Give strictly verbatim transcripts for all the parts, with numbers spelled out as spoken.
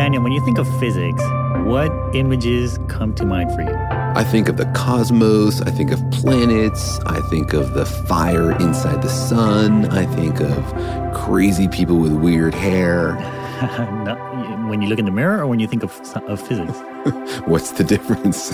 Daniel, when you think of physics, what images come to mind for you? I think of the cosmos, I think of planets, I think of the fire inside the sun, I think of crazy people with weird hair. No, when you look in the mirror or when you think of, of physics? What's the difference?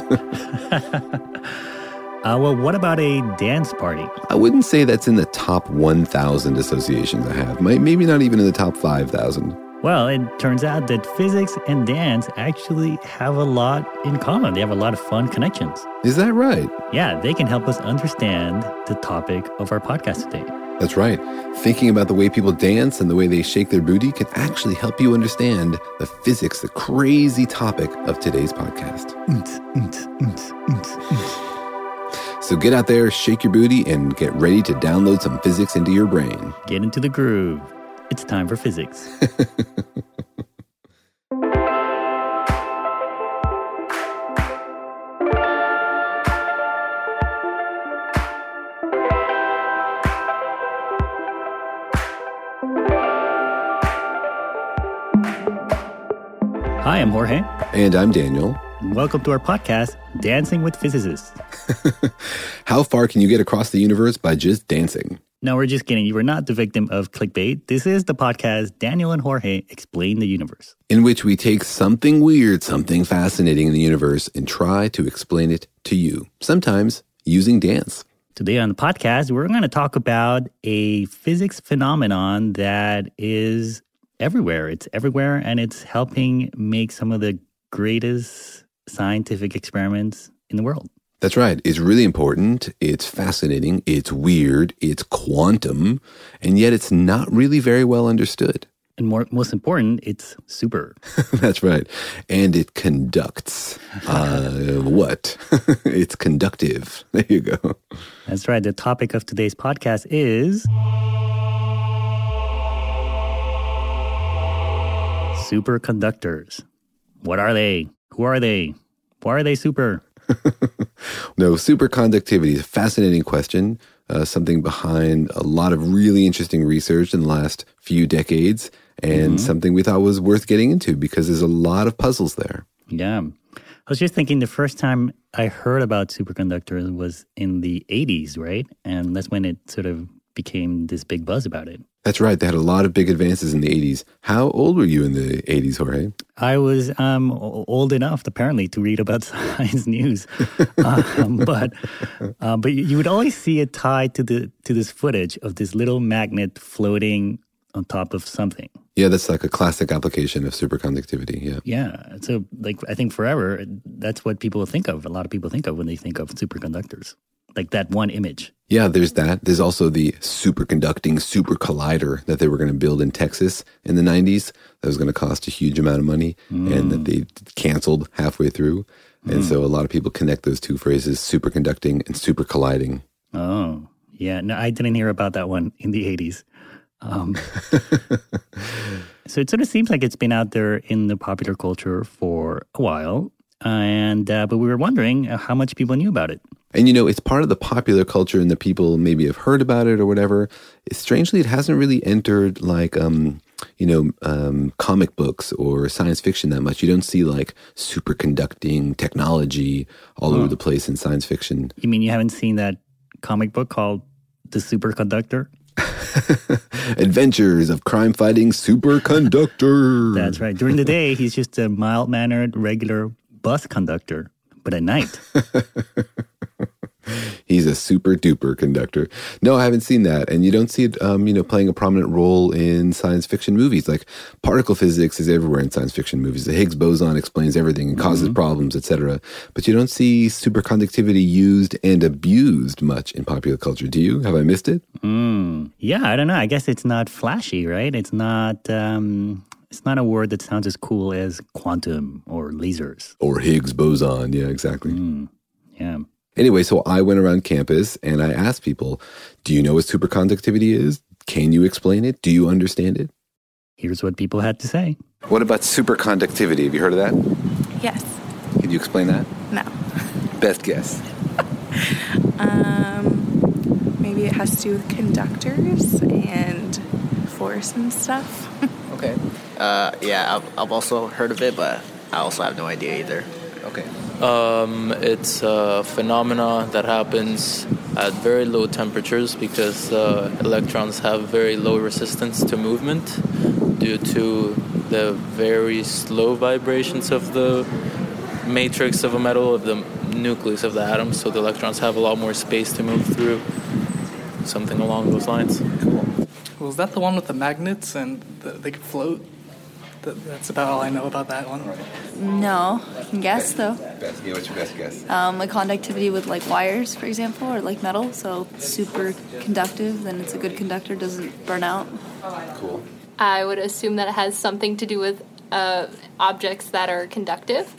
uh, well, what about a dance party? I wouldn't say that's in the top one thousand associations I have. Maybe not even in the top five thousand. Well, it turns out that physics and dance actually have a lot in common. They have a lot of fun connections. Is that right? Yeah, they can help us understand the topic of our podcast today. That's right. Thinking about the way people dance and the way they shake their booty can actually help you understand the physics, the crazy topic of today's podcast. So get out there, shake your booty, and get ready to download some physics into your brain. Get into the groove. It's time for physics. Hi, I'm Jorge. And I'm Daniel. Welcome to our podcast, Dancing with Physicists. How far can you get across the universe by just dancing? No, we're just kidding. You were not the victim of clickbait. This is the podcast Daniel and Jorge Explain the Universe, in which we take something weird, something fascinating in the universe and try to explain it to you, sometimes using dance. Today on the podcast, we're going to talk about a physics phenomenon that is everywhere. It's everywhere, and it's helping make some of the greatest scientific experiments in the world. That's right. It's really important. It's fascinating. It's weird. It's quantum. And yet it's not really very well understood. And more, most important, it's super. That's right. And it conducts. Uh, what? It's conductive. There you go. That's right. The topic of today's podcast is superconductors. What are they? Who are they? Why are they super? No, superconductivity is a fascinating question, uh, something behind a lot of really interesting research in the last few decades, and mm-hmm. something we thought was worth getting into because there's a lot of puzzles there. Yeah. I was just thinking the first time I heard about superconductors was in the eighties, right? And that's when it sort of became this big buzz about it. That's right. They had a lot of big advances in the eighties. How old were you in the eighties, Jorge? I was um, old enough, apparently, to read about science news. um, but uh, but you would always see it tied to the to this footage of this little magnet floating on top of something. Yeah, that's like a classic application of superconductivity. Yeah. Yeah. So, like, I think forever, that's what people think of. A lot of people think of when they think of superconductors. Like that one image. Yeah, there's that. There's also the superconducting super collider that they were going to build in Texas in the nineties. That was going to cost a huge amount of money mm. and that they canceled halfway through. And mm. so a lot of people connect those two phrases, superconducting and super colliding. Oh, yeah. No, I didn't hear about that one in the eighties. Um, so it sort of seems like it's been out there in the popular culture for a while. And uh, but we were wondering how much people knew about it. And, you know, it's part of the popular culture and the people maybe have heard about it or whatever. Strangely, it hasn't really entered like, um, you know, um, comic books or science fiction that much. You don't see like superconducting technology all oh. over the place in science fiction. You mean you haven't seen that comic book called The Superconductor? Adventures of crime-fighting superconductor. That's right. During the day, he's just a mild-mannered, regular bus conductor. But at night... He's a super duper conductor. No, I haven't seen that. And you don't see it, um, you know, playing a prominent role in science fiction movies. Like particle physics is everywhere in science fiction movies. The Higgs boson explains everything and causes mm-hmm. problems, et cetera. But you don't see superconductivity used and abused much in popular culture. Do you? Have I missed it? Mm. Yeah, I don't know. I guess it's not flashy, right? It's not... Um... It's not a word that sounds as cool as quantum or lasers. Or Higgs boson. Yeah, exactly. Mm. Yeah. Anyway, so I went around campus and I asked people, do you know what superconductivity is? Can you explain it? Do you understand it? Here's what people had to say. What about superconductivity? Have you heard of that? Yes. Can you explain that? No. Best guess. um, maybe it has to do with conductors and force and stuff. Okay. Uh, yeah, I've, I've also heard of it, but I also have no idea either. Okay. Um, it's a phenomena that happens at very low temperatures because uh, electrons have very low resistance to movement due to the very slow vibrations of the matrix of a metal, of the nucleus of the atom. So the electrons have a lot more space to move through. Something along those lines. Cool. Well, is that the one with the magnets and the, they could float? That, that's about all I know about that one. No, I can guess though. Best, yeah, what's your best guess? Um, a conductivity with like wires, for example, or like metal, so super conductive, then it's a good conductor, doesn't burn out. Cool. I would assume that it has something to do with uh, objects that are conductive.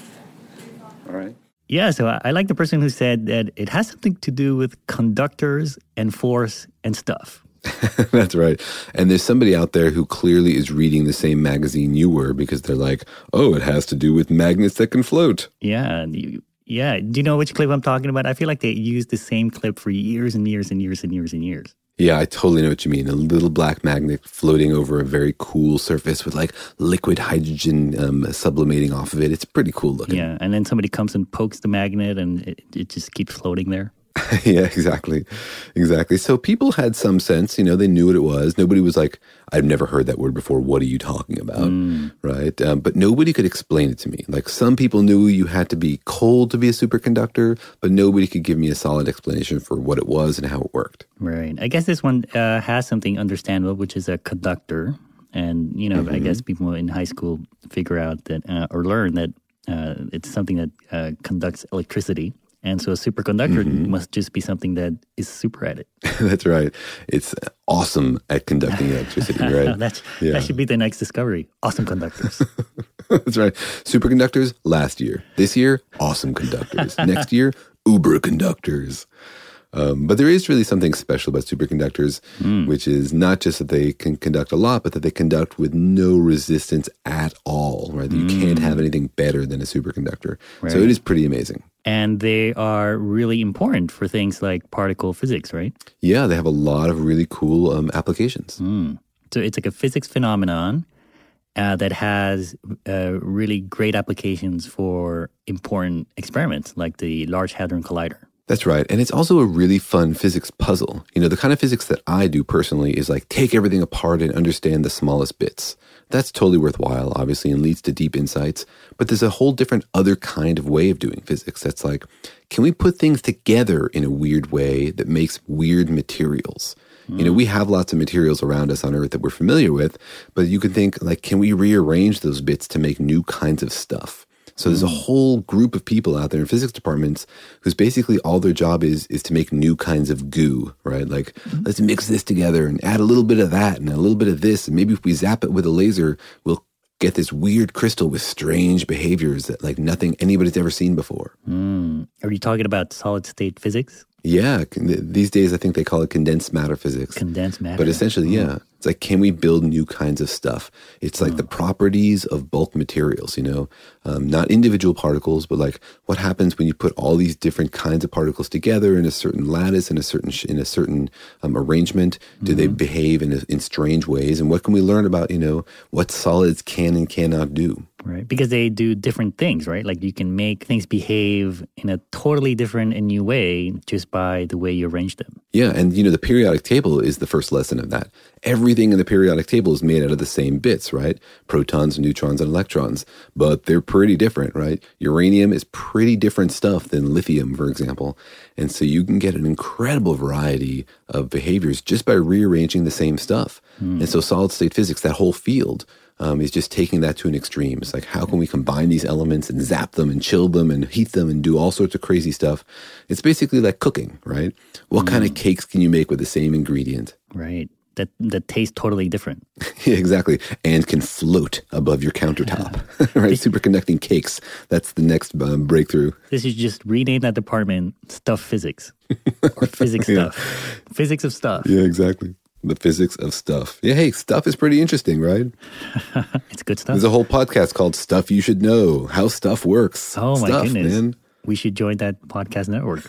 All right. Yeah, so I, I like the person who said that it has something to do with conductors and force and stuff. That's right. And there's somebody out there who clearly is reading the same magazine you were because they're like, oh, it has to do with magnets that can float. Yeah. and you- Yeah. Do you know which clip I'm talking about? I feel like they used the same clip for years and years and years and years and years. Yeah, I totally know what you mean. A little black magnet floating over a very cool surface with like liquid hydrogen um, sublimating off of it. It's pretty cool looking. Yeah. And then somebody comes and pokes the magnet and it, it just keeps floating there. Yeah, exactly. Exactly. So people had some sense, you know, they knew what it was. Nobody was like, I've never heard that word before. What are you talking about? Mm. Right. Um, but nobody could explain it to me. Like some people knew you had to be cold to be a superconductor, but nobody could give me a solid explanation for what it was and how it worked. Right. I guess this one uh, has something understandable, which is a conductor. And, you know, mm-hmm. I guess people in high school figure out that uh, or learn that uh, it's something that uh, conducts electricity. And so a superconductor mm-hmm. must just be something that is super at it. That's right. It's awesome at conducting electricity, right? That's, yeah. That should be the next discovery. Awesome conductors. That's right. Superconductors last year. This year, awesome conductors. Next year, uber conductors. Um, but there is really something special about superconductors, mm. which is not just that they can conduct a lot, but that they conduct with no resistance at all, right? Mm. You can't have anything better than a superconductor. Right. So it is pretty amazing. And they are really important for things like particle physics, right? Yeah, they have a lot of really cool um, applications. Mm. So it's like a physics phenomenon uh, that has uh, really great applications for important experiments like the Large Hadron Collider. That's right. And it's also a really fun physics puzzle. You know, the kind of physics that I do personally is like take everything apart and understand the smallest bits. That's totally worthwhile, obviously, and leads to deep insights. But there's a whole different other kind of way of doing physics that's like, can we put things together in a weird way that makes weird materials? Mm. You know, we have lots of materials around us on Earth that we're familiar with, but you can think like, can we rearrange those bits to make new kinds of stuff? So there's a whole group of people out there in physics departments whose basically all their job is is to make new kinds of goo, right? Like, mm-hmm. let's mix this together and add a little bit of that and a little bit of this. And maybe if we zap it with a laser, we'll get this weird crystal with strange behaviors that like nothing anybody's ever seen before. Mm. Are you talking about solid state physics? Yeah. These days, I think they call it condensed matter physics. Condensed matter. But essentially, yeah. It's like, can we build new kinds of stuff? It's like oh. the properties of bulk materials, you know, um, not individual particles, but like what happens when you put all these different kinds of particles together in a certain lattice, in a certain sh- in a certain um, arrangement? Do mm-hmm. they behave in a, in strange ways? And what can we learn about, you know, what solids can and cannot do? Right, because they do different things, right? Like you can make things behave in a totally different and new way just by the way you arrange them. Yeah, and you know, the periodic table is the first lesson of that. Everything in the periodic table is made out of the same bits, right? Protons, neutrons, and electrons. But they're pretty different, right? Uranium is pretty different stuff than lithium, for example. And so you can get an incredible variety of behaviors just by rearranging the same stuff. Mm. And so solid state physics, that whole field, Um, is just taking that to an extreme. It's like, how can we combine these elements and zap them and chill them and heat them and do all sorts of crazy stuff? It's basically like cooking, right? What mm. kind of cakes can you make with the same ingredient? Right. That that tastes totally different. Yeah, exactly. And can float above your countertop, right? Superconducting cakes. That's the next um, breakthrough. This is just rename that department Stuff Physics or Physics yeah. Stuff. Physics of Stuff. Yeah, exactly. The physics of stuff. Yeah, hey, stuff is pretty interesting, right? It's good stuff. There's a whole podcast called Stuff You Should Know, How Stuff Works. Oh, my stuff, goodness. Man. We should join that podcast network.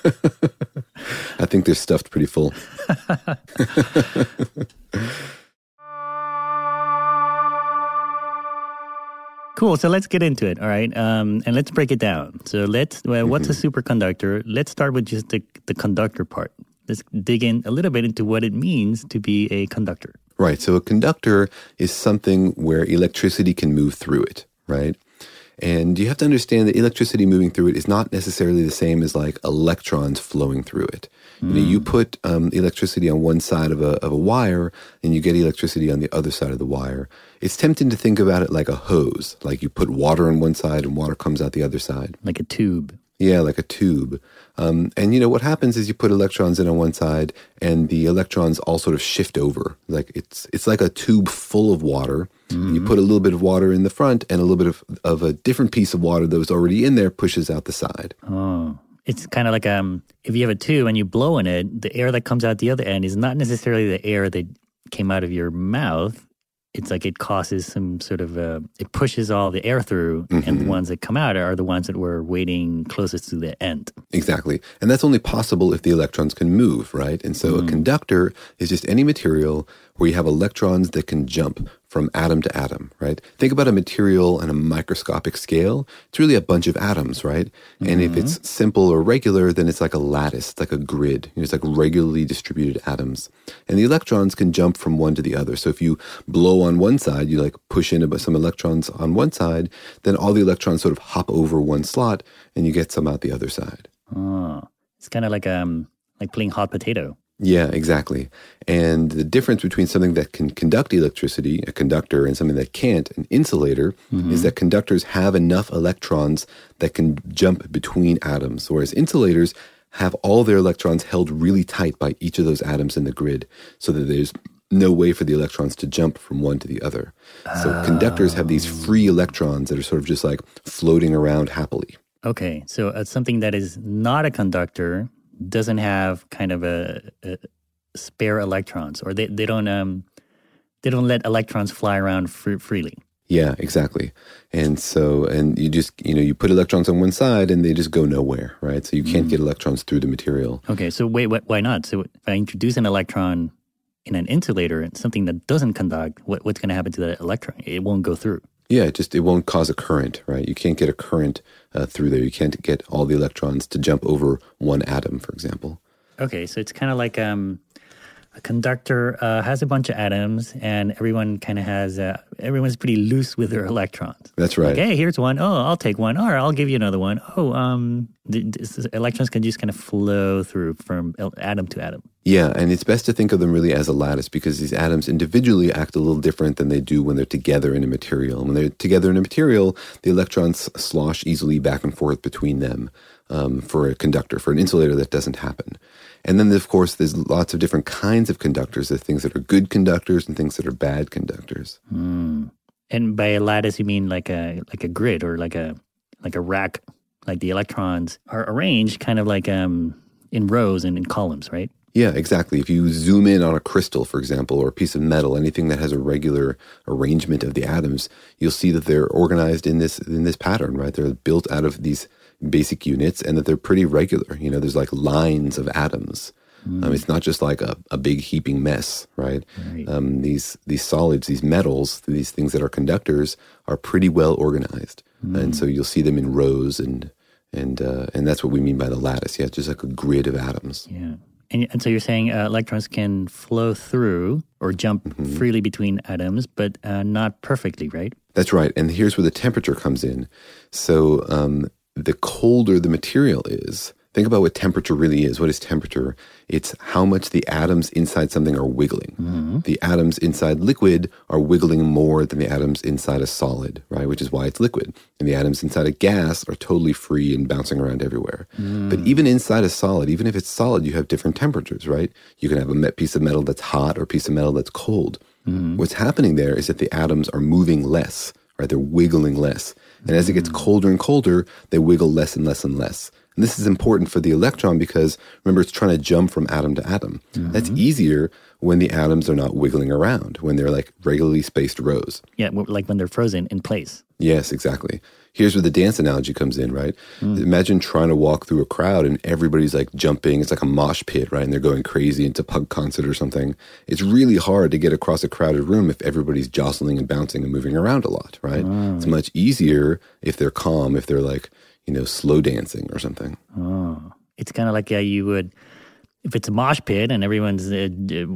I think they're stuffed pretty full. Cool. So let's get into it. All right. Um, and let's break it down. So let's, well, what's a superconductor? Let's start with just the, the conductor part. Let's dig in a little bit into what it means to be a conductor. Right. So a conductor is something where electricity can move through it, right? And you have to understand that electricity moving through it is not necessarily the same as like electrons flowing through it. Mm. You know, you put um, electricity on one side of a of a wire, and you get electricity on the other side of the wire. It's tempting to think about it like a hose, like you put water on one side and water comes out the other side. Like a tube. Yeah, like a tube. Um, and, you know, what happens is you put electrons in on one side and the electrons all sort of shift over. Like it's it's like a tube full of water. Mm-hmm. You put a little bit of water in the front and a little bit of, of a different piece of water that was already in there pushes out the side. Oh, it's kind of like um, if you have a tube and you blow in it, the air that comes out the other end is not necessarily the air that came out of your mouth. It's like it causes some sort of, uh, it pushes all the air through, mm-hmm. and the ones that come out are the ones that were waiting closest to the end. Exactly. And that's only possible if the electrons can move, right? And so mm. a conductor is just any material where you have electrons that can jump from atom to atom, right? Think about a material on a microscopic scale. It's really a bunch of atoms, right? Mm-hmm. And if it's simple or regular, then it's like a lattice, it's like a grid. You know, it's like regularly distributed atoms. And the electrons can jump from one to the other. So if you blow on one side, you like push in some electrons on one side, then all the electrons sort of hop over one slot and you get some out the other side. Oh, it's kind of like um like playing hot potato. Yeah, exactly. And the difference between something that can conduct electricity, a conductor, and something that can't, an insulator, mm-hmm. is that conductors have enough electrons that can jump between atoms, whereas insulators have all their electrons held really tight by each of those atoms in the grid so that there's no way for the electrons to jump from one to the other. So oh. conductors have these free electrons that are sort of just like floating around happily. Okay, so uh, something that is not a conductor doesn't have kind of a, a spare electrons, or they, they don't um they don't let electrons fly around free, freely. Yeah, exactly. And so, and you just, you know, you put electrons on one side and they just go nowhere, right? So you can't mm. get electrons through the material. Okay, so wait, wh- why not? So if I introduce an electron in an insulator, something that doesn't conduct, what, what's going to happen to that electron? It won't go through. Yeah, it just, it won't cause a current, right? You can't get a current uh, through there. You can't get all the electrons to jump over one atom, for example. Okay, so it's kind of like um, a conductor uh, has a bunch of atoms, and everyone kind of has, uh, everyone's pretty loose with their electrons. That's right. Like, hey, here's one. Oh, I'll take one. Or I'll give you another one. Oh, um, the, the electrons can just kind of flow through from atom to atom. Yeah, and it's best to think of them really as a lattice because these atoms individually act a little different than they do when they're together in a material. When they're together in a material, the electrons slosh easily back and forth between them. Um, for a conductor, for an insulator, that doesn't happen. And then, of course, there's lots of different kinds of conductors. There's things that are good conductors and things that are bad conductors. Mm. And by a lattice, you mean like a like a grid or like a like a rack, like the electrons are arranged kind of like um in rows and in columns, right? Yeah, exactly. If you zoom in on a crystal, for example, or a piece of metal, anything that has a regular arrangement of the atoms, you'll see that they're organized in this in this pattern, right? They're built out of these basic units and that they're pretty regular. You know, there's like lines of atoms. Mm. Um, it's not just like a, a big heaping mess, right? right. Um, these these solids, these metals, these things that are conductors are pretty well organized. Mm. And so you'll see them in rows and and uh, and that's what we mean by the lattice. Yeah, it's just like a grid of atoms. Yeah. And, and so you're saying uh, electrons can flow through or jump mm-hmm. freely between atoms, but uh, not perfectly, right? That's right. And here's where the temperature comes in. So um, the colder the material is, think about what temperature really is. What is temperature? It's how much the atoms inside something are wiggling. Mm-hmm. The atoms inside liquid are wiggling more than the atoms inside a solid, right? Which is why it's liquid. And the atoms inside a gas are totally free and bouncing around everywhere. Mm. But even inside a solid, even if it's solid, you have different temperatures, right? You can have a piece of metal that's hot or a piece of metal that's cold. Mm. What's happening there is that the atoms are moving less, right? They're wiggling less. And as it gets colder and colder, they wiggle less and less and less. And this is important for the electron because, remember, it's trying to jump from atom to atom. Mm-hmm. That's easier when the atoms are not wiggling around, when they're like regularly spaced rows. Yeah, like when they're frozen in place. Yes, exactly. Here's where the dance analogy comes in, right? Mm. Imagine trying to walk through a crowd and everybody's like jumping. It's like a mosh pit, right? And they're going crazy into a punk concert or something. It's really hard to get across a crowded room if everybody's jostling and bouncing and moving around a lot, right? Oh. It's much easier if they're calm, if they're like, you know, slow dancing or something. Oh. It's kind of like uh, you would, if it's a mosh pit and everyone's uh,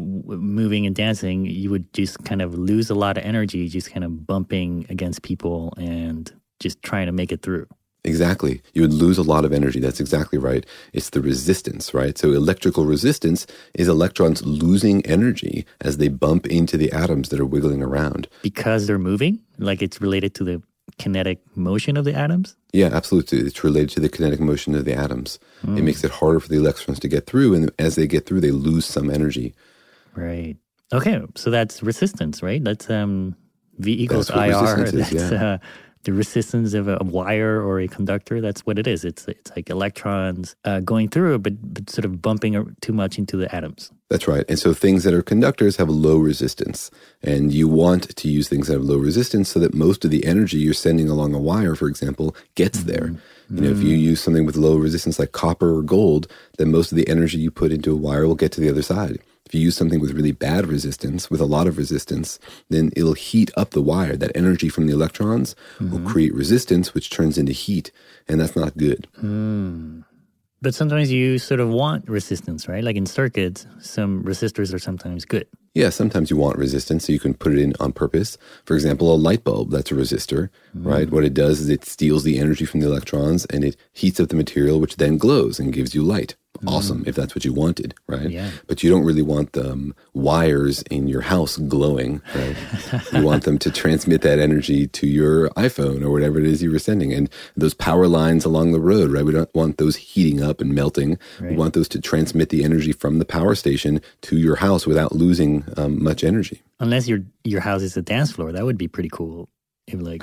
moving and dancing, you would just kind of lose a lot of energy, just kind of bumping against people and just trying to make it through. Exactly. You would lose a lot of energy. That's exactly right. It's the resistance, right? So electrical resistance is electrons losing energy as they bump into the atoms that are wiggling around. Because they're moving? Like it's related to the kinetic motion of the atoms? Yeah, absolutely. It's related to the kinetic motion of the atoms. Mm. It makes it harder for the electrons to get through, and as they get through, they lose some energy. Right. Okay, so that's resistance, right? That's um, V equals I R. Is, that's yeah. uh, the resistance of a, a wire or a conductor. That's what it is. It's it's like electrons uh, going through it, but, but sort of bumping too much into the atoms. That's right. And so things that are conductors have low resistance. And you want to use things that have low resistance so that most of the energy you're sending along a wire, for example, gets mm-hmm. there. You know, mm-hmm. if you use something with low resistance like copper or gold, then most of the energy you put into a wire will get to the other side. If you use something with really bad resistance, with a lot of resistance, then it'll heat up the wire. That energy from the electrons mm-hmm. will create resistance, which turns into heat. And that's not good. Mm. But sometimes you sort of want resistance, right? Like in circuits, some resistors are sometimes good. Yeah, sometimes you want resistance, so you can put it in on purpose. For example, a light bulb, that's a resistor, mm. right? What it does is it steals the energy from the electrons and it heats up the material, which then glows and gives you light. Awesome, mm. if that's what you wanted, right? Yeah. But you don't really want the um, wires in your house glowing, right? You want them to transmit that energy to your iPhone or whatever it is you were sending. And those power lines along the road, right? We don't want those heating up and melting. Right. We want those to transmit the energy from the power station to your house without losing um, much energy. Unless your your house is a dance floor, that would be pretty cool. If like,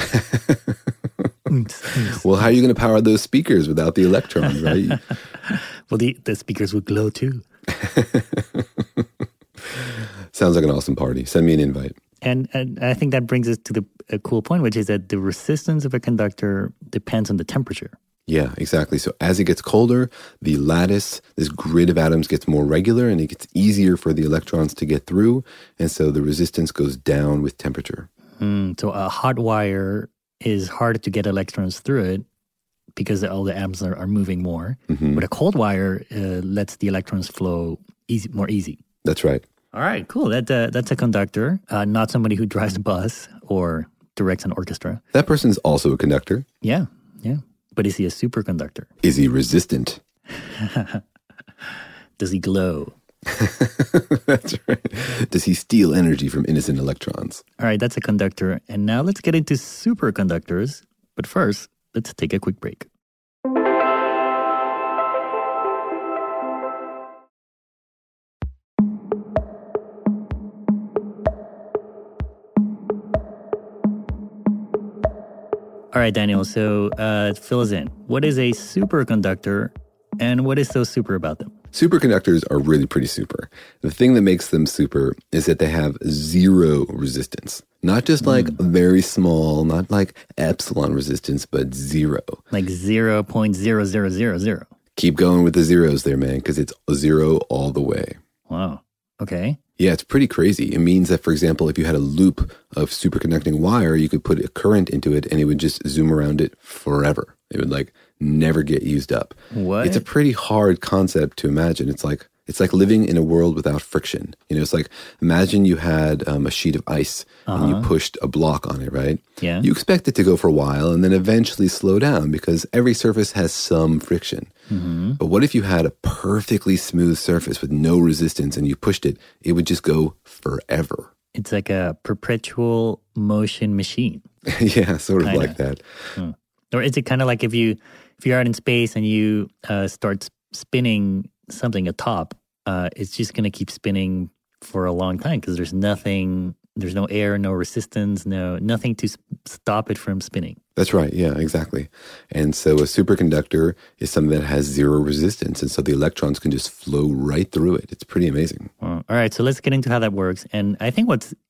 well, how are you going to power those speakers without the electrons, right? Well, the, the speakers would glow too. Sounds like an awesome party. Send me an invite. And, and I think that brings us to the a cool point, which is that the resistance of a conductor depends on the temperature. Yeah, exactly. So as it gets colder, the lattice, this grid of atoms gets more regular and it gets easier for the electrons to get through. And so the resistance goes down with temperature. Mm, so a hot wire is harder to get electrons through it because all the atoms are, are moving more. Mm-hmm. But a cold wire uh, lets the electrons flow easy, more easy. That's right. All right, cool. That uh, that's a conductor, uh, not somebody who drives a bus or directs an orchestra. That person's also a conductor. Yeah, yeah. But is he a superconductor? Is he resistant? Does he glow? That's right. Does he steal energy from innocent electrons? All right, that's a conductor. And now let's get into superconductors. But first, let's take a quick break. All right, Daniel, so uh, fill us in. What is a superconductor and what is so super about them? Superconductors are really pretty super. The thing that makes them super is that they have zero resistance. Not just like mm. very small, not like epsilon resistance, but zero. Like zero point zero zero zero zero. Keep going with the zeros there, man, because it's zero all the way. Wow. Okay. Yeah, it's pretty crazy. It means that, for example, if you had a loop of superconducting wire, you could put a current into it and it would just zoom around it forever. It would like never get used up. What? It's a pretty hard concept to imagine. It's like it's like living in a world without friction. You know, it's like imagine you had um, a sheet of ice uh-huh. and you pushed a block on it, right? Yeah. You expect it to go for a while and then eventually slow down because every surface has some friction. Mm-hmm. But what if you had a perfectly smooth surface with no resistance and you pushed it? It would just go forever. It's like a perpetual motion machine. Yeah, sort of Kinda. like that. Hmm. Or is it kind of like if you if you're out in space and you uh, start spinning something atop, uh, it's just going to keep spinning for a long time because there's nothing, there's no air, no resistance, no nothing to stop it from spinning. That's right. Yeah, exactly. And so a superconductor is something that has zero resistance. And so the electrons can just flow right through it. It's pretty amazing. Well, all right. So let's get into how that works. And I think what's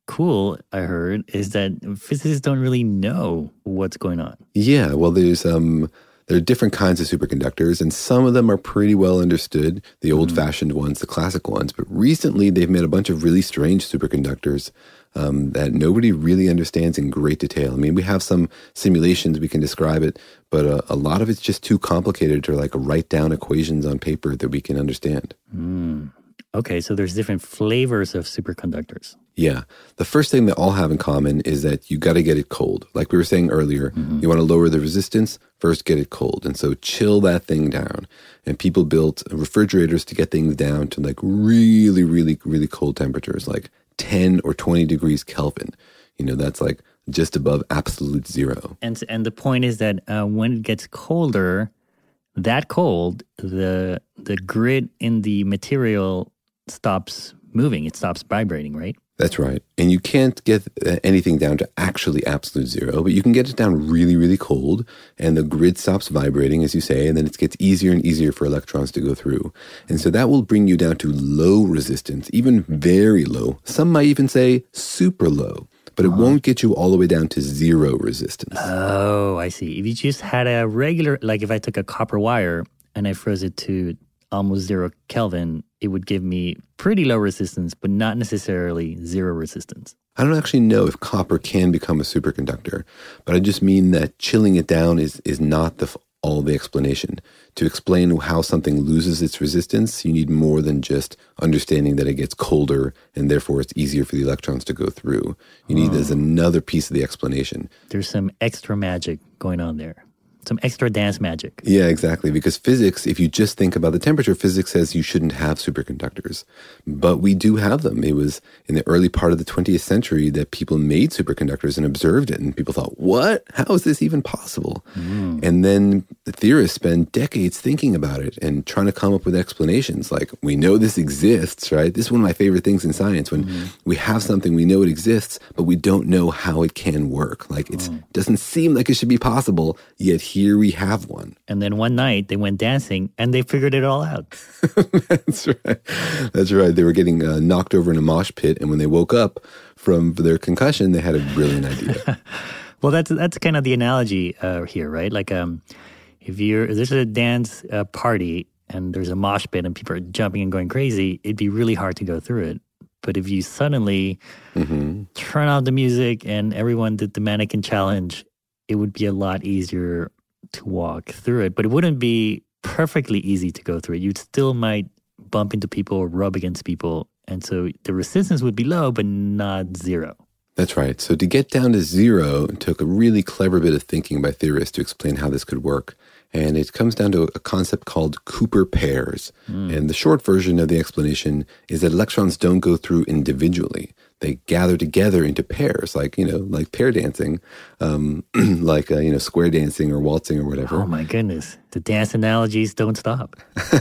cool, I heard, is that physicists don't really know what's going on. Yeah, well, there's um, there are different kinds of superconductors, and some of them are pretty well understood, the old-fashioned mm. ones, the classic ones. But recently, they've made a bunch of really strange superconductors um, that nobody really understands in great detail. I mean, we have some simulations, we can describe it, but uh, a lot of it's just too complicated to like write down equations on paper that we can understand. Mm. Okay, so there's different flavors of superconductors. Yeah. The first thing they all have in common is that you got to get it cold. Like we were saying earlier, mm-hmm. you want to lower the resistance, first get it cold. And so chill that thing down. And people built refrigerators to get things down to like really, really, really cold temperatures, like ten or twenty degrees Kelvin. You know, that's like just above absolute zero. And and the point is that uh, when it gets colder, that cold, the the grid in the material stops moving. It stops vibrating, right? That's right. And you can't get anything down to actually absolute zero, but you can get it down really, really cold, and the grid stops vibrating, as you say, and then it gets easier and easier for electrons to go through. And so that will bring you down to low resistance, even very low. Some might even say super low, but it uh-huh. won't get you all the way down to zero resistance. Oh, I see. If you just had a regular, like if I took a copper wire and I froze it to almost zero Kelvin, it would give me pretty low resistance, but not necessarily zero resistance. I don't actually know if copper can become a superconductor, but I just mean that chilling it down is, is not the, all the explanation. To explain how something loses its resistance, you need more than just understanding that it gets colder and therefore it's easier for the electrons to go through. You need, oh. there's another piece of the explanation. There's some extra magic going on there. Some extra dance magic. Yeah, exactly. Because physics, if you just think about the temperature, physics says you shouldn't have superconductors. But we do have them. It was in the early part of the twentieth century that people made superconductors and observed it. And people thought, what? How is this even possible? Mm. And then the theorists spend decades thinking about it and trying to come up with explanations. Like, we know this exists, right? This is one of my favorite things in science. When mm. we have something, we know it exists, but we don't know how it can work. Like, it oh. doesn't seem like it should be possible, yet here we have one. And then one night they went dancing and they figured it all out. That's right. That's right. They were getting uh, knocked over in a mosh pit, and when they woke up from their concussion, they had a brilliant idea. Well, that's that's kind of the analogy uh, here, right? Like, um, if you're if there's a dance uh, party and there's a mosh pit and people are jumping and going crazy, it'd be really hard to go through it. But if you suddenly mm-hmm. turn out the music and everyone did the mannequin challenge, it would be a lot easier to walk through it. But it wouldn't be perfectly easy to go through it. You still might bump into people or rub against people. And so the resistance would be low, but not zero. That's right. So to get down to zero, it took a really clever bit of thinking by theorists to explain how this could work. And it comes down to a concept called Cooper pairs. Mm. And the short version of the explanation is that electrons don't go through individually. They gather together into pairs, like, you know, like pair dancing, um, like, uh, you know, square dancing or waltzing or whatever. Oh, my goodness. The dance analogies don't stop.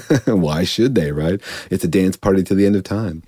Why should they, right? It's a dance party to the end of time.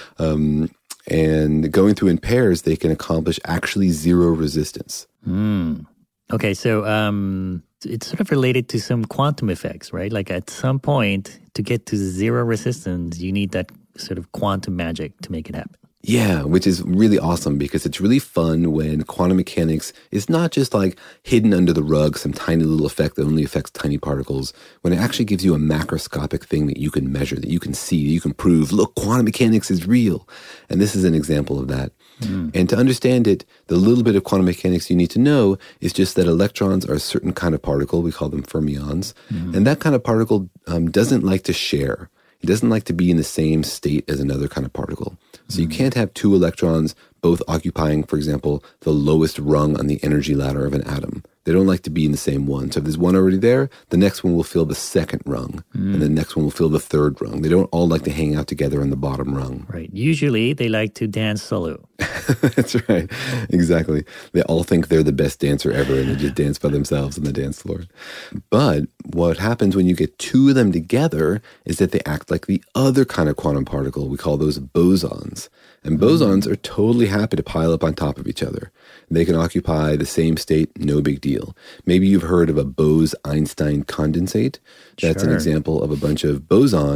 Um, and going through in pairs, they can accomplish actually zero resistance. Mm. Okay, so um, it's sort of related to some quantum effects, right? Like at some point, to get to zero resistance, you need that sort of quantum magic to make it happen. Yeah, which is really awesome because it's really fun when quantum mechanics is not just like hidden under the rug, some tiny little effect that only affects tiny particles, when it actually gives you a macroscopic thing that you can measure, that you can see, that you can prove, look, quantum mechanics is real. And this is an example of that. Mm. And to understand it, the little bit of quantum mechanics you need to know is just that electrons are a certain kind of particle. We call them fermions. Mm. And that kind of particle um, doesn't like to share. It doesn't like to be in the same state as another kind of particle. So you can't have two electrons both occupying, for example, the lowest rung on the energy ladder of an atom. They don't like to be in the same one. So if there's one already there, the next one will fill the second rung, mm. and the next one will fill the third rung. They don't all like to hang out together on the bottom rung. Right. Usually they like to dance solo. That's right. Exactly. They all think they're the best dancer ever, and they just dance by themselves on the dance floor. But what happens when you get two of them together is that they act like the other kind of quantum particle. We call those bosons. And bosons are totally happy to pile up on top of each other. They can occupy the same state, no big deal. Maybe you've heard of a Bose-Einstein condensate. That's sure. an example of a bunch of bosons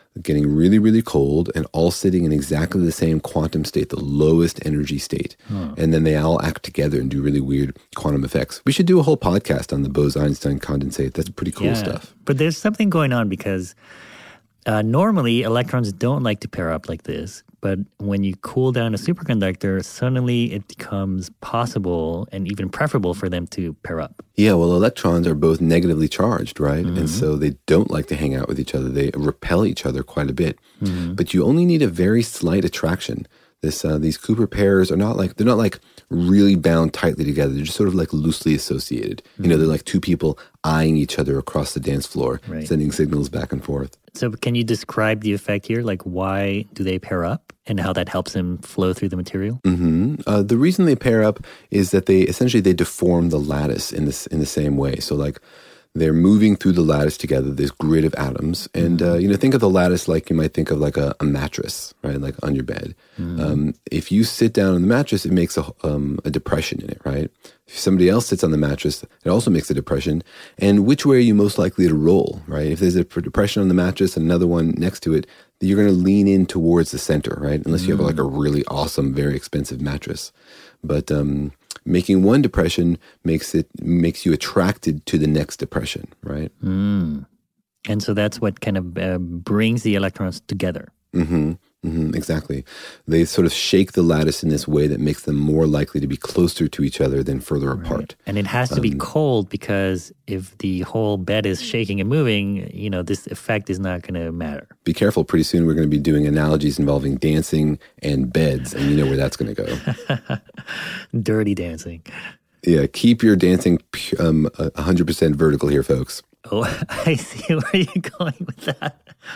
getting really, really cold, and all sitting in exactly the same quantum state, the lowest energy state. Huh. And then they all act together and do really weird quantum effects. We should do a whole podcast on the Bose-Einstein condensate. That's pretty cool yeah, stuff. But there's something going on because uh, normally electrons don't like to pair up like this. But when you cool down a superconductor, suddenly it becomes possible and even preferable for them to pair up. Yeah, well, electrons are both negatively charged, right? Mm-hmm. And so they don't like to hang out with each other. They repel each other quite a bit. Mm-hmm. But you only need a very slight attraction. This uh, these Cooper pairs are not like, they're not like really bound tightly together. They're just sort of like loosely associated. Mm-hmm. You know, they're like two people eyeing each other across the dance floor, right, sending signals back and forth. So can you describe the effect here? Like, why do they pair up and how that helps them flow through the material? Mm-hmm. Uh, the reason they pair up is that they essentially they deform the lattice in this in the same way. So like they're moving through the lattice together, this grid of atoms. And, uh, you know, think of the lattice like you might think of like a, a mattress, right? Like on your bed. Mm-hmm. Um, if you sit down on the mattress, it makes a, um, a depression in it, right? If somebody else sits on the mattress, it also makes a depression. And which way are you most likely to roll, right? If there's a depression on the mattress and another one next to it, you're going to lean in towards the center, right? Unless you have like a really awesome, very expensive mattress. But um, making one depression makes it makes you attracted to the next depression, right? Mm. And so that's what kind of uh, brings the electrons together. Mm-hmm. Mm-hmm, exactly. They sort of shake the lattice in this way that makes them more likely to be closer to each other than further right. apart. And it has to um, be cold because if the whole bed is shaking and moving, you know, this effect is not going to matter. Be careful. Pretty soon we're going to be doing analogies involving dancing and beds, and you know where that's going to go. Dirty dancing. Yeah, keep your dancing um, one hundred percent vertical here, folks. Oh, I see where you're going with that.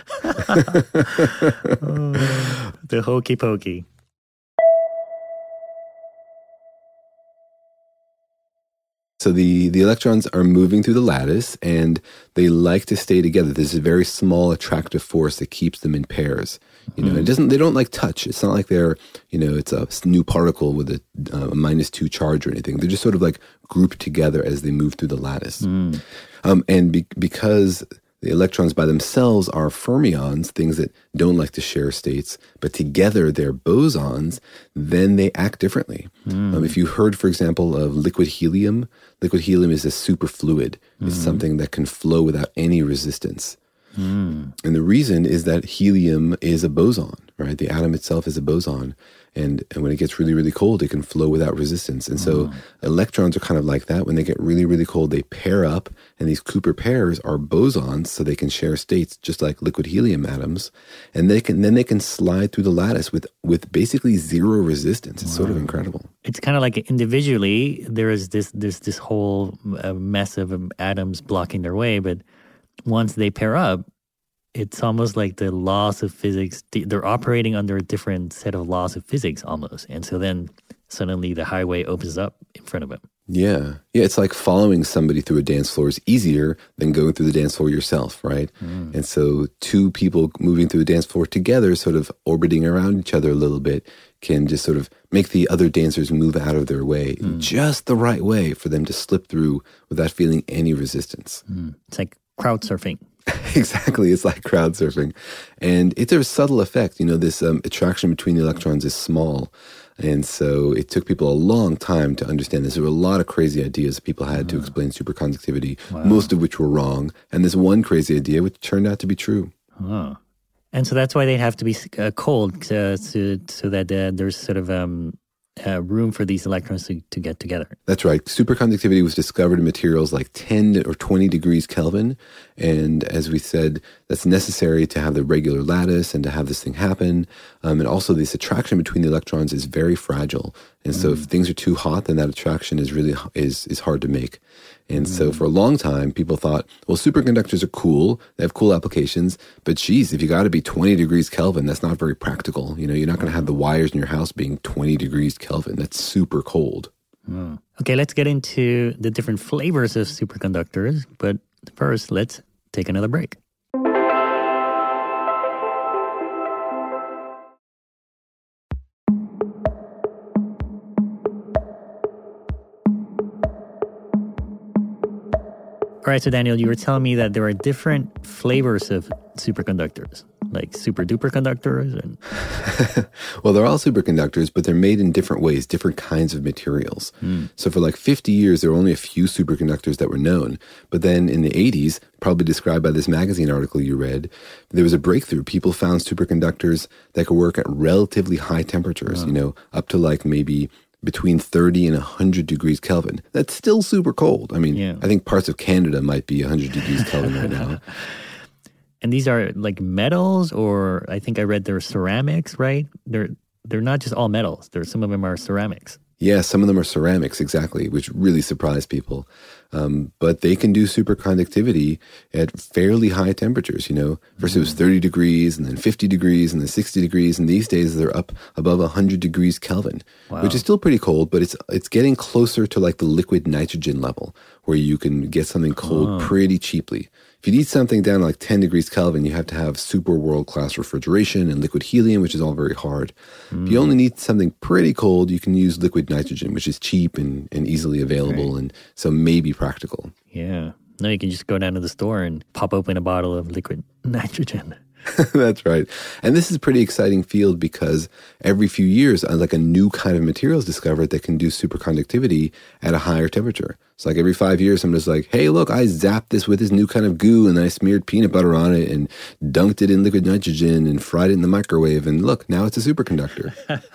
Oh, the hokey pokey. So the, the electrons are moving through the lattice, and they like to stay together. There's a very small attractive force that keeps them in pairs. You know, mm. it doesn't. They don't like touch. It's not like they're, you know, it's a new particle with a, uh, a minus two charge or anything. They're just sort of like grouped together as they move through the lattice. Mm. Um, and be, because the electrons by themselves are fermions, things that don't like to share states, but together they're bosons, then they act differently. Mm. Um, if you heard, for example, of liquid helium, liquid helium is a superfluid. Mm. It's something that can flow without any resistance. Mm. And the reason is that helium is a boson, right? The atom itself is a boson. And, and when it gets really, really cold, it can flow without resistance. And so mm. electrons are kind of like that. When they get really, really cold, they pair up. And these Cooper pairs are bosons, so they can share states just like liquid helium atoms. And they can then they can slide through the lattice with, with basically zero resistance. It's wow. sort of incredible. It's kind of like individually, there is this, this, this whole uh, mess of um, atoms blocking their way. But once they pair up, it's almost like the laws of physics, they're operating under a different set of laws of physics almost. And so then suddenly the highway opens up in front of them. Yeah. Yeah, it's like following somebody through a dance floor is easier than going through the dance floor yourself, right? Mm. And so two people moving through the dance floor together, sort of orbiting around each other a little bit, can just sort of make the other dancers move out of their way mm. just the right way for them to slip through without feeling any resistance. Mm. It's like crowd surfing. Exactly. It's like crowd surfing. And it's a subtle effect. You know, this um, attraction between the electrons is small. And so it took people a long time to understand this. There were a lot of crazy ideas people had wow. to explain superconductivity, wow. most of which were wrong. And this one crazy idea, which turned out to be true. Oh. And so that's why they have to be uh, cold uh, to, so that uh, there's sort of um, uh, room for these electrons to, to get together. That's right. Superconductivity was discovered in materials like ten or twenty degrees Kelvin. And as we said, that's necessary to have the regular lattice and to have this thing happen. Um, and also this attraction between the electrons is very fragile. And mm. so if things are too hot, then that attraction is really is is hard to make. And mm. so for a long time, people thought, well, superconductors are cool. They have cool applications. But geez, if you got to be twenty degrees Kelvin, that's not very practical. You know, you're not going to have the wires in your house being twenty degrees Kelvin. That's super cold. Mm. Okay, let's get into the different flavors of superconductors. But first, let's take another break. All right, so Daniel, you were telling me that there are different flavors of superconductors. like super duper conductors? And well, they're all superconductors, but they're made in different ways, different kinds of materials. Mm. So for like fifty years, there were only a few superconductors that were known. But then in the eighties, probably described by this magazine article you read, there was a breakthrough. People found superconductors that could work at relatively high temperatures, wow. you know, up to like maybe between thirty and one hundred degrees Kelvin. That's still super cold. I mean, yeah. I think parts of Canada might be one hundred degrees Kelvin right now. And these are like metals, or I think I read they're ceramics, right? They're they're not just all metals. There, some of them are ceramics. Yeah, some of them are ceramics, exactly, which really surprised people. Um, but they can do superconductivity at fairly high temperatures, you know. First mm. it was thirty degrees, and then fifty degrees, and then sixty degrees, and these days they're up above one hundred degrees Kelvin, wow. which is still pretty cold, but it's it's getting closer to like the liquid nitrogen level, where you can get something cold oh. pretty cheaply. If you need something down to like ten degrees Kelvin, you have to have super world-class refrigeration and liquid helium, which is all very hard. Mm. If you only need something pretty cold, you can use liquid nitrogen, which is cheap and, and easily available, right. and so maybe practical. Yeah. No, you can just go down to the store and pop open a bottle of liquid nitrogen. That's right. And this is a pretty exciting field because every few years, like a new kind of material is discovered that can do superconductivity at a higher temperature. So like every five years, somebody's like, hey, look, I zapped this with this new kind of goo and I smeared peanut butter on it and dunked it in liquid nitrogen and fried it in the microwave. And look, now it's a superconductor.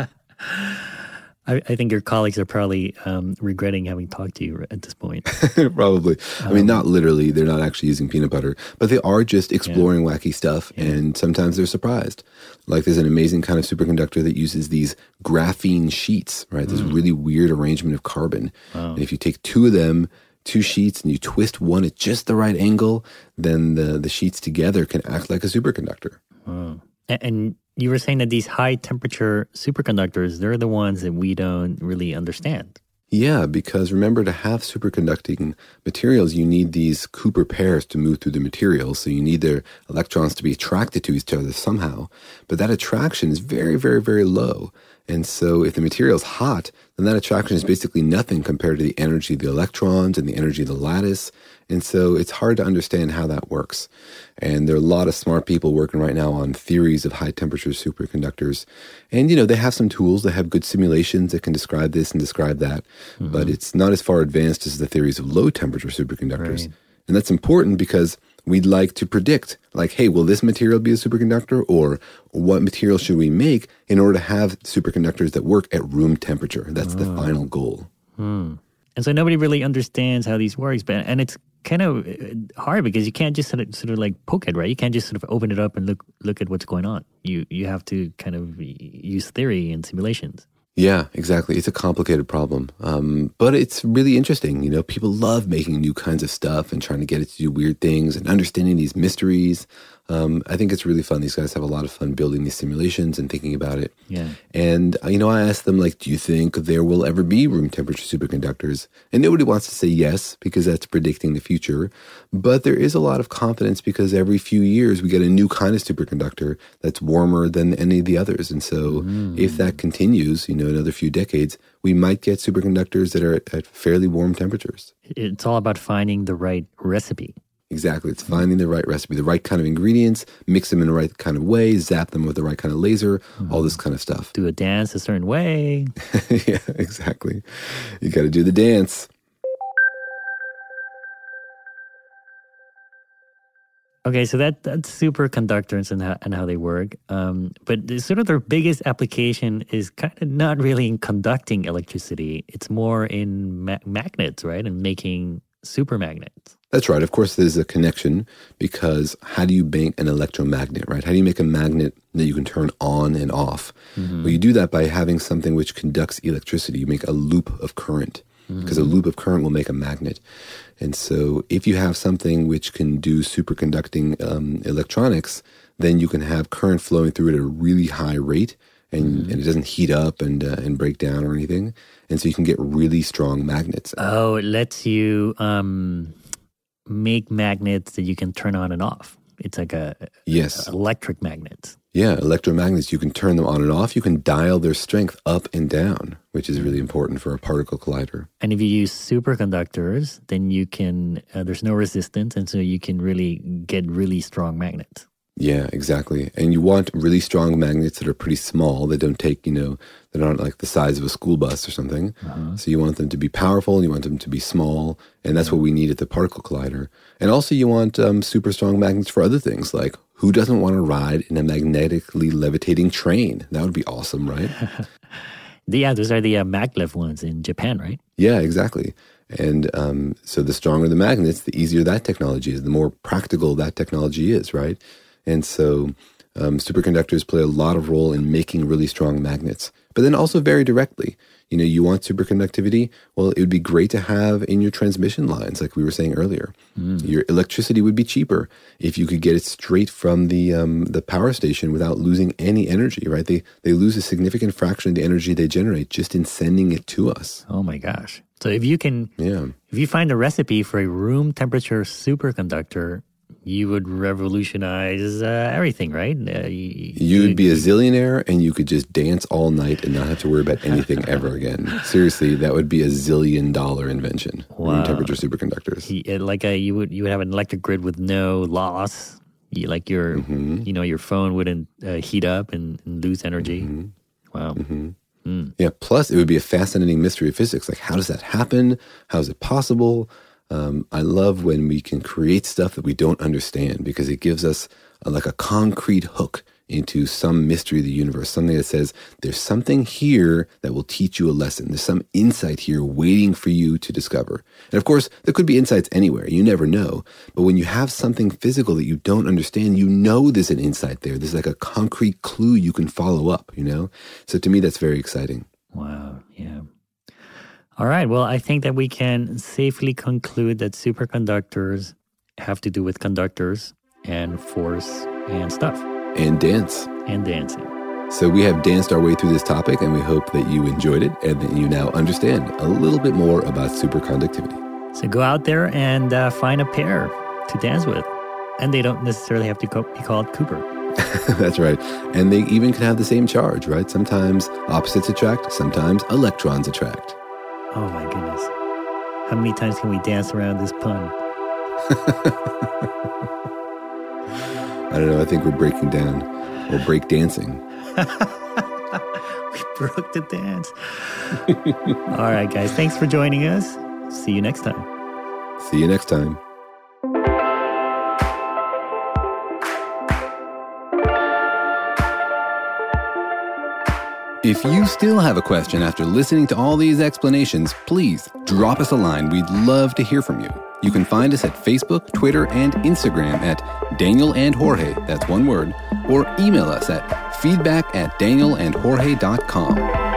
I, I think your colleagues are probably um, regretting having talked to you at this point. Probably. Um, I mean, not literally. They're not actually using peanut butter, but they are just exploring yeah. wacky stuff, yeah. and sometimes they're surprised. Like there's an amazing kind of superconductor that uses these graphene sheets, right? This mm. really weird arrangement of carbon. Wow. And if you take two of them, two sheets, and you twist one at just the right angle, then the, the sheets together can act like a superconductor. Wow. And, and you were saying that these high temperature superconductors, they're the ones that we don't really understand. Yeah, because remember, to have superconducting materials, you need these Cooper pairs to move through the material. So you need their electrons to be attracted to each other somehow. But that attraction is very, very, very low. And so if the material is hot, then that attraction is basically nothing compared to the energy of the electrons and the energy of the lattice. And so it's hard to understand how that works. And there are a lot of smart people working right now on theories of high temperature superconductors. And, you know, they have some tools. They have good simulations that can describe this and describe that. Mm-hmm. But it's not as far advanced as the theories of low temperature superconductors. Right. And that's important because we'd like to predict, like, hey, will this material be a superconductor? Or what material should we make in order to have superconductors that work at room temperature? That's oh. the final goal. Hmm. And so nobody really understands how these works, but and it's kind of hard because you can't just sort of, sort of like poke it, right? You can't just sort of open it up and look look at what's going on. You you have to kind of use theory and simulations. Yeah, exactly. It's a complicated problem, um, but it's really interesting. You know, people love making new kinds of stuff and trying to get it to do weird things and understanding these mysteries. Um, I think it's really fun. These guys have a lot of fun building these simulations and thinking about it. Yeah. And, you know, I asked them, like, do you think there will ever be room temperature superconductors? And nobody wants to say yes, because that's predicting the future. But there is a lot of confidence because every few years we get a new kind of superconductor that's warmer than any of the others. And so mm. if that continues, you know, another few decades, we might get superconductors that are at, at fairly warm temperatures. It's all about finding the right recipe. Exactly. It's finding the right recipe, the right kind of ingredients, mix them in the right kind of way, zap them with the right kind of laser, mm. all this kind of stuff. Do a dance a certain way. Yeah, exactly. You got to do the dance. Okay, so that that's superconductors and how, and how they work. Um, but the, sort of their biggest application is kind of not really in conducting electricity. It's more in ma- magnets, right? And making supermagnets. That's right. Of course, there's a connection because how do you make an electromagnet, right? How do you make a magnet that you can turn on and off? Mm-hmm. Well, you do that by having something which conducts electricity. You make a loop of current because mm-hmm. a loop of current will make a magnet. And so if you have something which can do superconducting um, electronics, then you can have current flowing through it at a really high rate and, mm-hmm. and it doesn't heat up and uh, and break down or anything. And so you can get really strong magnets. Oh, it lets you um, make magnets that you can turn on and off. It's like a, yes. a electric magnets. Yeah, electromagnets, you can turn them on and off. You can dial their strength up and down, which is really important for a particle collider. And if you use superconductors, then you can, uh, there's no resistance, and so you can really get really strong magnets. Yeah, exactly. And you want really strong magnets that are pretty small, that don't take, you know, that aren't like the size of a school bus or something. Uh-huh. So you want them to be powerful, and you want them to be small, and that's what we need at the Particle Collider. And also you want um, super strong magnets for other things, like who doesn't want to ride in a magnetically levitating train? That would be awesome, right? Yeah, those are the uh, maglev ones in Japan, right? Yeah, exactly. And um, so the stronger the magnets, the easier that technology is, the more practical that technology is, right? And so um, superconductors play a lot of role in making really strong magnets, but then also very directly. You know, you want superconductivity? Well, it would be great to have in your transmission lines, like we were saying earlier. Mm. Your electricity would be cheaper if you could get it straight from the um, the power station without losing any energy, right? They they lose a significant fraction of the energy they generate just in sending it to us. Oh my gosh. So if you can, yeah. if you find a recipe for a room temperature superconductor, you would revolutionize uh, everything, right? Uh, you, you would be a zillionaire, and you could just dance all night and not have to worry about anything ever again. Seriously, that would be a zillion dollar invention. Wow. Room temperature superconductors. He, like a, you would you would have an electric grid with no loss. You, like your mm-hmm. you know your phone wouldn't uh, heat up and, and lose energy. Mm-hmm. Wow. Mm-hmm. Mm. Yeah. Plus, it would be a fascinating mystery of physics. Like, how does that happen? How is it possible? Um, I love when we can create stuff that we don't understand, because it gives us a, like a concrete hook into some mystery of the universe, something that says there's something here that will teach you a lesson. There's some insight here waiting for you to discover. And of course, there could be insights anywhere. You never know. But when you have something physical that you don't understand, you know there's an insight there. There's like a concrete clue you can follow up, you know? So to me, that's very exciting. Wow. Yeah. All right. Well, I think that we can safely conclude that superconductors have to do with conductors and force and stuff. And dance. And dancing. So we have danced our way through this topic, and we hope that you enjoyed it and that you now understand a little bit more about superconductivity. So go out there and uh, find a pair to dance with. And they don't necessarily have to co- be called Cooper. That's right. And they even can have the same charge, right? Sometimes opposites attract, sometimes electrons attract. Oh my goodness. How many times can we dance around this pun? I don't know. I think we're breaking down. Or break dancing. We broke the dance. All right, guys. Thanks for joining us. See you next time. See you next time. If you still have a question after listening to all these explanations, please drop us a line. We'd love to hear from you. You can find us at Facebook, Twitter, and Instagram at Daniel and Jorge, that's one word, or email us at feedback at daniel and jorge dot com.